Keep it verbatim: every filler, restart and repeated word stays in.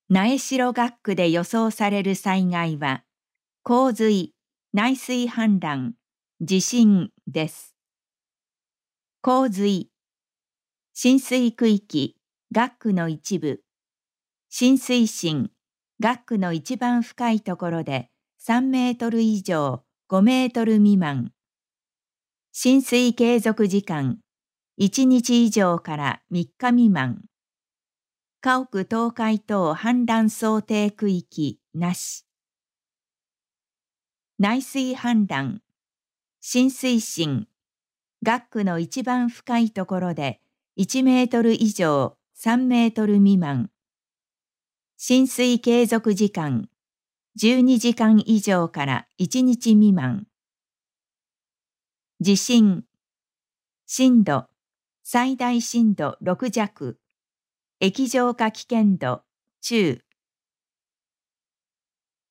苗代学区で予想される災害は、洪水、内水氾濫、地震です。洪水、浸水区域、学区の一部、浸水深、学区の一番深いところでさんメートル以上、ごメートル未満。浸水継続時間、いちにち以上からみっか未満。家屋倒壊等氾濫想定区域なし。内水氾濫、浸水深、学区の一番深いところでいちメートル以上、さんメートル未満。浸水継続時間、じゅうにじかん以上からいちにち未満。地震、震度、最大震度ろく弱、液状化危険度、中。